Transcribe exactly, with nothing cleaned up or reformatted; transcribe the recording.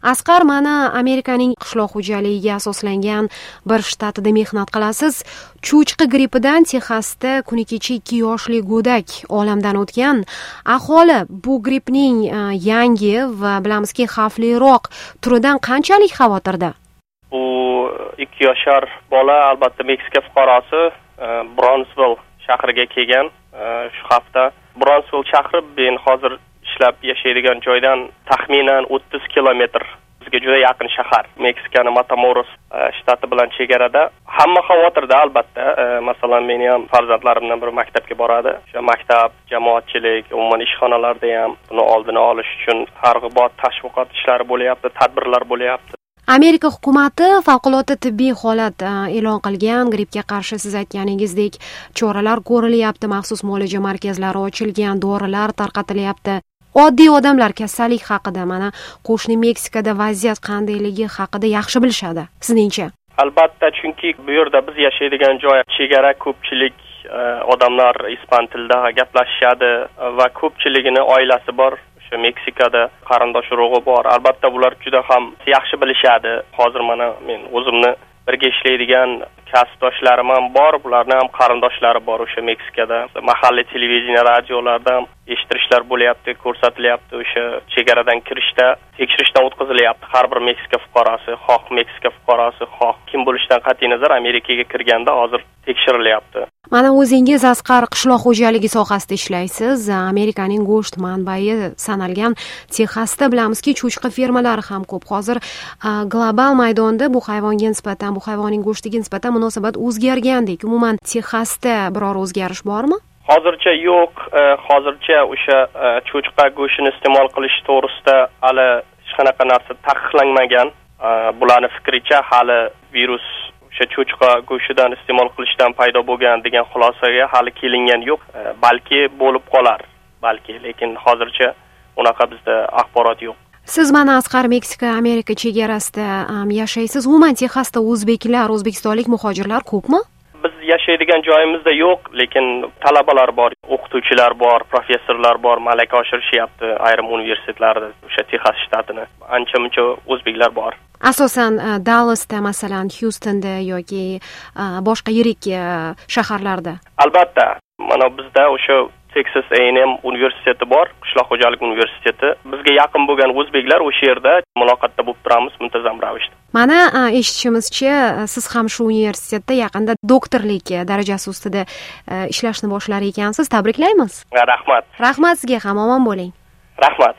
Asqar, mana Amerikaning qishloq xo'jaligiga asoslangan bir shtatida mehnat qilasiz. Cho'chqa grippidan Texasda kuni kecha ikki yoshli go'dak olamdan o'tgan. Aholi bu grippning yangi va bilamizki xavfliroq turidan qanchalik xavotirda? Bu ikki yoshar bola albatta Meksika fuqarosi Brownsville shahriga kelgan shu hafta. Brownsville shahri men hozir ishlab yashaydigan joydan taxminan o'ttiz kilometr bizga juda yaqin shahar. Meksikaning Matamoros shtati bilan chegarada. Hamma xavotirda albatta. Masalan, meni ham farzandlarimdan biri maktabga boradi. O'sha maktab, jamoatchilik, umuman ishxonalarda ham buni oldini olish uchun targ'ibot, tashviqot ishlari bo'lyapti, tadbirlar bo'lyapti. Amerika hukumati favqulodda tibbiy holat e'lon qilgan. Grippga qarshi siz aytganingizdek choralar ko'rilyapti, maxsus muolaja markazlari ochilgan, dorilar tarqatilyapti. Oddiy odamlar kasallik haqida, mana qo'shni Meksikada vaziyat qandayligi haqida yaxshi bilishadi. Sizningcha? Albatta, chunki bu yerda biz yashaydigan joy chegara, ko'pchilik odamlar ispan tilida gaplashishadi va ko'pchiligini oilasi bor. Meksikada qarindosh urug'i bor. Albatta bular juda ham yaxshi bilishadi. Hozir mana men o'zimni birga ishlaydigan kasbdoshlarim ham bor, bularning ham qarindoshlari bor o'sha Meksikada. Mahalliy televideniya, radiolarda ham eshittirishlar bo'lyapti, ko'rsatilyapti. O'sha chegaradan kirishda tekshirishdan o'tkazilyapti har bir Meksika fuqarosi, xoh Meksika fuqarosi, xoh kim bo'lishidan qat'iy nazar Amerikaga kirganda hozir tekshirilyapti. Mana o'zingiz Asqar qishloq xo'jaligi sohasida ishlaysiz. Amerikaning go'sht manbai sanalgan Texasda bilamizki, cho'chqa fermalari ham ko'p. Hozir global maydonda bu hayvonga nisbatan, bu hayvonning go'shtiga nisbatan munosabat o'zgargandek. Umuman Texasda biror o'zgarish bormi? Hozircha yo'q. Hozircha o'sha cho'chqa go'shtini iste'mol qilish to'g'risida hali hech qanaqa narsa taqiqlanmagan. Bularning fikricha hali virus o'sha cho'chqa go'shtidan iste'mol qilishdan paydo bo'lgan degan xulosaga hali kelingan yo'q. Balki bo'lib qolar, balki, lekin hozircha unaqa bizda axborot yo'q. Siz mana Asqar Meksika Amerika chegarasida yashaysiz. Umuman Texasda o'zbeklar, o'zbekistonlik muhojirlar ko'pmi? Biz yashaydigan joyimizda yo'q, lekin talabalar bor, o'qituvchilar bor, professorlar bor, malaka oshirishyapti ayrim universitetlarda o'sha Texas shtatini. Ancha-muncha o'zbeklar bor. Asosan Dallasda, masalan, Houstonda yoki boshqa yirik shaharlarda. Albatta, mana bizda o'sha Texas A and M universiteti bor, qishloq xo'jaligi universiteti. Bizga yaqin bo'lgan o'zbeklar o'sha yerda muloqotda bo'lib turamiz muntazam ravishda. Mana eshitishimizcha, siz ham shu universitetda yaqinda doktorlik darajasi ustida ishlashni boshlar ekansiz. Tabriklaymiz. Rahmat. Rahmat sizga ham, omon bo'ling. Rahmat.